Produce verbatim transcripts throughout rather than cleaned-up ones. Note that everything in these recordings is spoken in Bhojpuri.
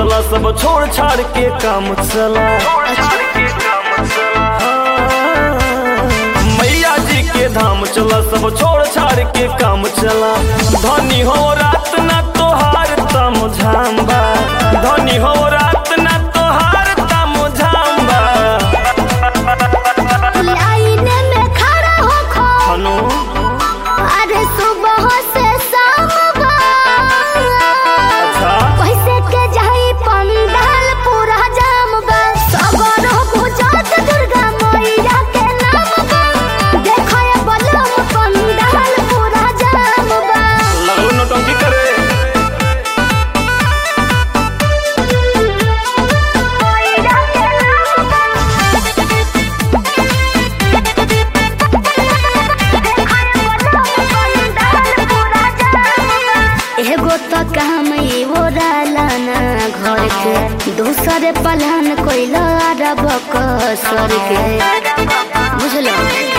चला, सब छोड़ छाड़ के काम चला। मैया जी के धाम चला, सब छोड़ छाड़ के काम चला। धनी हो रात ना तोहार तम झाम्बा, धनी हो रात ना तोहार तम झाम्बा। लाइन में खड़ा हो खो हनु अरे सुबह से शाम बा। अच्छा कैसे के जाई पंडाल पूरा जाम बा। सबर हो गुजरात दुर्गा मैया के नाम बा। देखो ये बलम पंडाल पूरा जाम बा। लगलो नौटंकी करे। मैया के नाम बा। एगो तो काम वो डालाना घर के, दूसरे पलान कोइला रब कसर के। बुझलो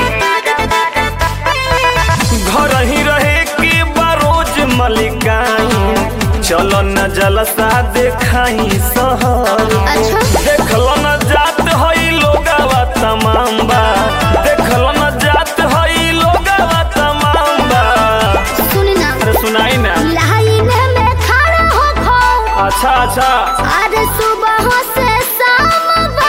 घर ही रहे के बारोज मलिकाई, चलो न जलसा देखाई शहर। अच्छा देखलो न जात हई लोगवा तमाम बा, देखलो न जात हई लोगवा तमाम बा। सुनी ना, अरे सुनाई ना। लाइन में खड़ा हो खो अच्छा अच्छा अरे सुबह से शाम बा।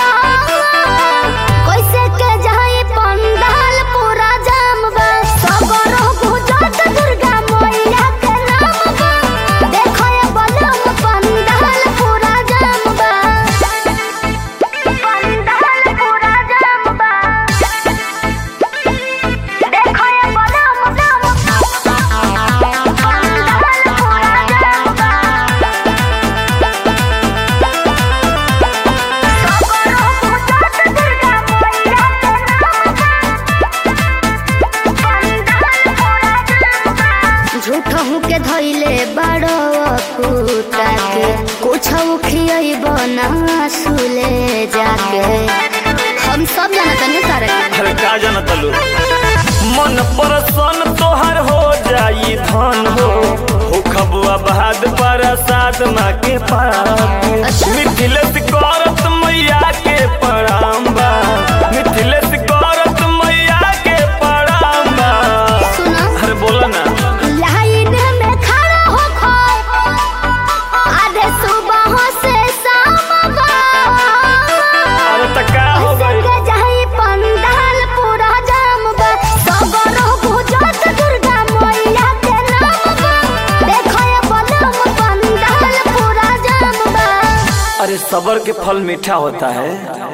कैसे के जाई पंडाल पूरा जाम बा। सबर हो गुजरात दुर्गा मैया के नाम बा। देखो ये बलम पंडाल पूरा जाम बा। पंडाल पूरा जाम बा। देखो ये बलम पंडाल पूरा जाम बा। झूठहू के धैले बड़ो कुता के, कुछ खियाई बना सुले जाके। हम सब जानत नहीं सारे। अरे का जाना तलू, मन परसन तोहर हो जाई धन हो। हो खबुआ बहाद प्रसाद माँ के पास। मिथिलेश करत मैया के प्रणाम बा, मिथिलेश करत मैया के प्रणाम बा। सुना अरे बोला ना। लाइन में खड़ा हो खो अरे सुबह से शाम बा। अरे त का हो गई। के जाई पंडाल पूरा जाम बा। सबर हो गुजरात दुर्गा मैया के नाम बा। देखो ये बलम पंडाल पूरा जाम बा। अरे सबर के फल मीठा होता है।